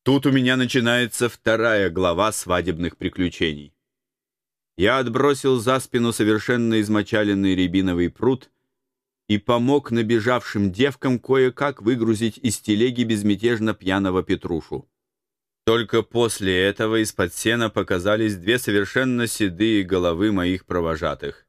Тут у меня начинается вторая глава свадебных приключений. Я отбросил за спину совершенно измочаленный рябиновый пруд и помог набежавшим девкам кое-как выгрузить из телеги безмятежно пьяного Петрушу. Только после этого из-под сена показались две совершенно седые головы моих провожатых.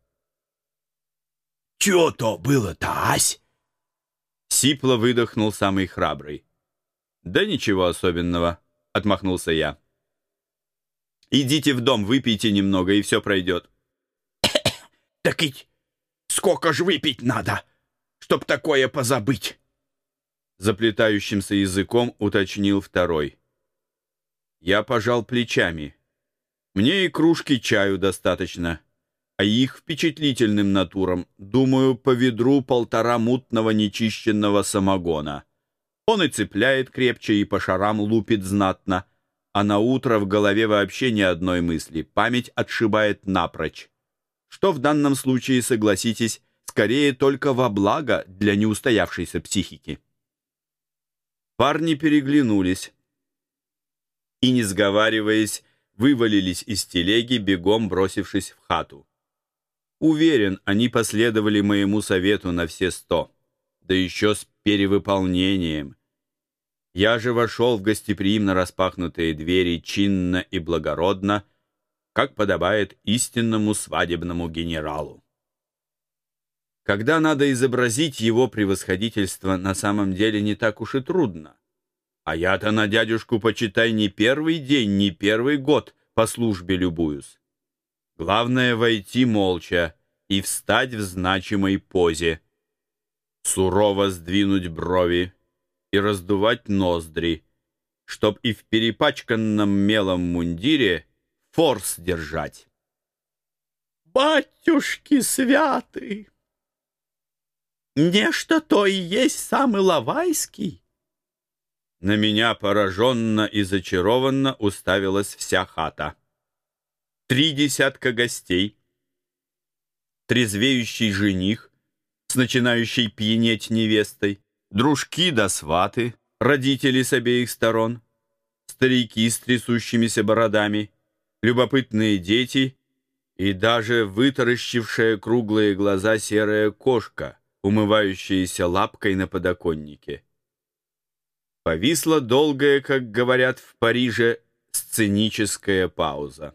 «Чё то было-то, ась?» Сипло выдохнул самый храбрый. «Да ничего особенного», — отмахнулся я. «Идите в дом, выпейте немного, и все пройдет». «Так ведь сколько ж выпить надо, чтоб такое позабыть?» Заплетающимся языком уточнил второй. Я пожал плечами. Мне и кружки чаю достаточно, а их впечатлительным натурам, думаю, по ведру 1,5 мутного нечищенного самогона. Он и цепляет крепче, и по шарам лупит знатно, а на утро в голове вообще ни одной мысли, память отшибает напрочь. Что в данном случае, согласитесь, скорее только во благо для неустоявшейся психики. Парни переглянулись и, не сговариваясь, вывалились из телеги, бегом бросившись в хату. Уверен, они последовали моему совету на все 100, да еще с перевыполнением. Я же вошел в гостеприимно распахнутые двери чинно и благородно, как подобает истинному свадебному генералу. Когда надо изобразить его превосходительство, на самом деле не так уж и трудно. А я-то на дядюшку, почитай, не первый день, не первый год по службе любуюсь. Главное — войти молча и встать в значимой позе, сурово сдвинуть брови и раздувать ноздри, чтоб и в перепачканном мелом мундире форс держать. «Батюшки святы! Нечто то и есть самый Лавайский!» На меня пораженно и зачарованно уставилась вся хата. 3 десятка гостей, трезвеющий жених с начинающей пьянеть невестой, дружки да сваты, родители с обеих сторон, старики с трясущимися бородами, любопытные дети и даже вытаращившая круглые глаза серая кошка, умывающаяся лапкой на подоконнике. Повисла долгая, как говорят в Париже, сценическая пауза.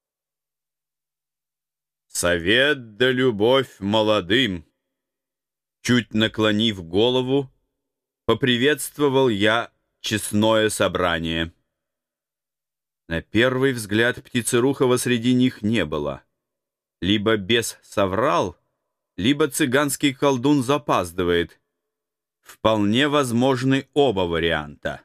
«Совет да любовь молодым!» Чуть наклонив голову, поприветствовал я честное собрание. На первый взгляд Птицерухова среди них не было. Либо бес соврал, либо цыганский колдун запаздывает. Вполне возможны оба варианта.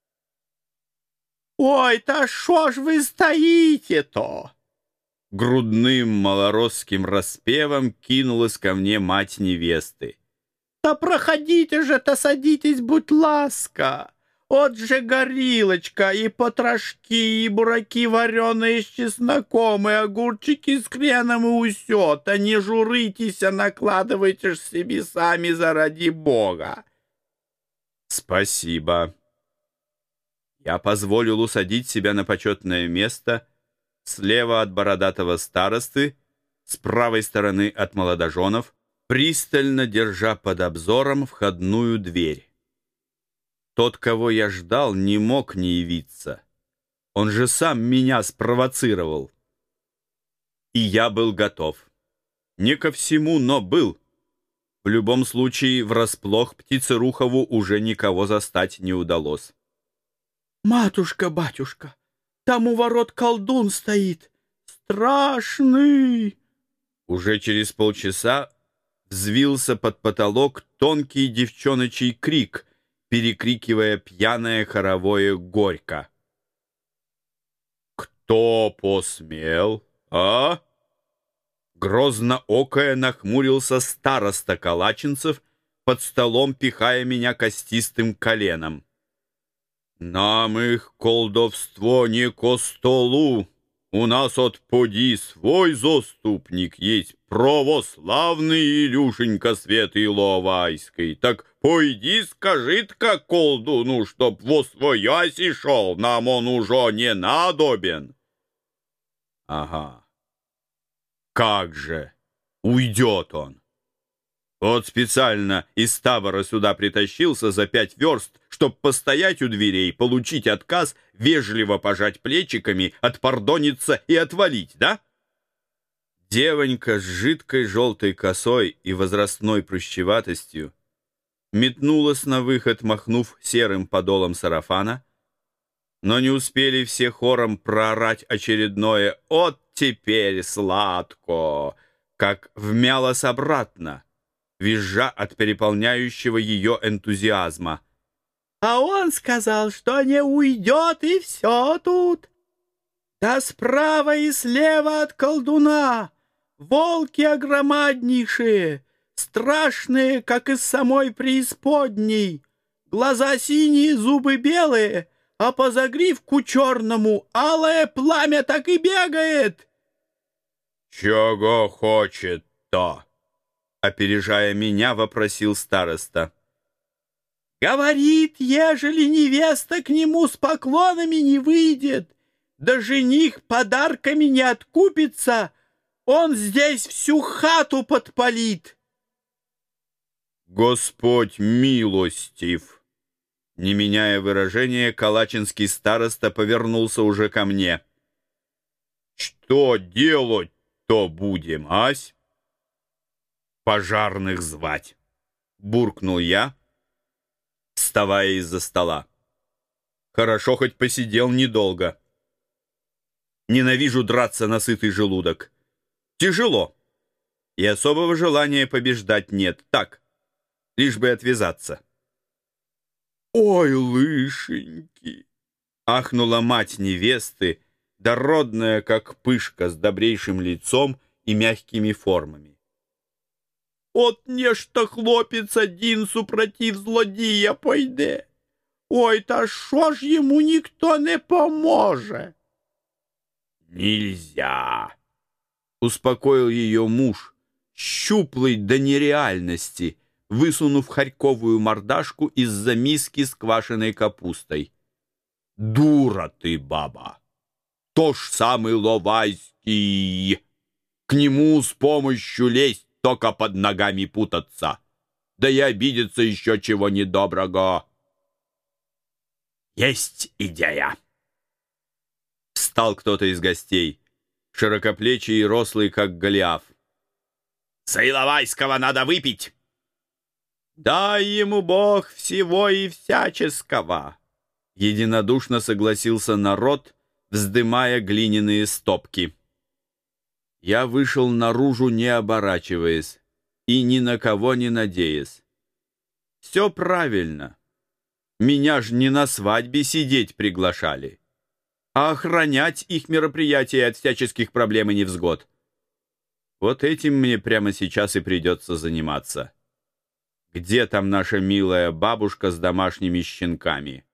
«Ой-то шо ж вы стоите-то?» Грудным малоросским распевом кинулась ко мне мать невесты. «Да проходите же-то, садитесь, будь ласка! От же горилочка, и потрошки, и бураки вареные с чесноком, и огурчики с хреном, и усё-то. Не журитесь, а накладывайте ж себе сами заради Бога!» «Спасибо». Я позволил усадить себя на почетное место слева от бородатого старосты, с правой стороны от молодоженов, пристально держа под обзором входную дверь. Тот, кого я ждал, не мог не явиться. Он же сам меня спровоцировал. И я был готов. Не ко всему, но был. В любом случае, врасплох Птицерухову уже никого застать не удалось. «Матушка, батюшка, там у ворот колдун стоит, страшный!» Уже через полчаса взвился под потолок тонкий девчоночий крик, перекрикивая пьяное хоровое горько. «Кто посмел, а?» Грозно окая нахмурился староста Калачинцев, под столом пихая меня костистым коленом. «Нам их колдовство не ко столу!» у нас от поди свой заступник есть, православный Илюшенька Светы Иловайской. Так пойди скажи-ка колдуну, чтоб восвояси шел, нам он уже не надобен. Ага, как же, уйдет он. Вот специально из табора сюда притащился за 5 верст, чтоб постоять у дверей, получить отказ, вежливо пожать плечиками, отпардониться и отвалить, да? Девонька с жидкой желтой косой и возрастной прыщеватостью метнулась на выход, махнув серым подолом сарафана, но не успели все хором проорать очередное «От теперь сладко!», как вмялась обратно, визжа от переполняющего ее энтузиазма. А он сказал, что не уйдет, и все тут. Да справа и слева от колдуна волки огромаднейшие, страшные, как из самой преисподней, глаза синие, зубы белые, а по загривку черному алое пламя так и бегает. «Чего хочет-то?» — опережая меня, вопросил староста. Говорит, ежели невеста к нему с поклонами не выйдет, да жених подарками не откупится, он здесь всю хату подпалит. Господь милостив! Не меняя выражения, калачинский староста повернулся уже ко мне. Что делать-то будем, ась? Пожарных звать, буркнул я, вставая из-за стола. Хорошо, хоть посидел недолго. Ненавижу драться на сытый желудок. Тяжело. И особого желания побеждать нет. Так, лишь бы отвязаться. «Ой, лышеньки!» — ахнула мать невесты, дородная, как пышка, с добрейшим лицом и мягкими формами. От нешта хлопец один супротив злодія пойде. Ой, та шо ж ему никто не поможе? Нельзя! Успокоил ее муж, щуплый до нереальности, высунув хорьковую мордашку из-за миски с квашеной капустой. Дура ты, баба! То ж самый Ловайский! К нему с помощью лезть, только под ногами путаться. Да и обидеться еще чего недоброго. Есть идея. Встал кто-то из гостей, широкоплечий и рослый, как Голиаф. За Иловайского надо выпить. Дай ему Бог всего и всяческого. Единодушно согласился народ, вздымая глиняные стопки. Я вышел наружу, не оборачиваясь и ни на кого не надеясь. Все правильно. Меня ж не на свадьбе сидеть приглашали, а охранять их мероприятия от всяческих проблем и невзгод. Вот этим мне прямо сейчас и придется заниматься. Где там наша милая бабушка с домашними щенками?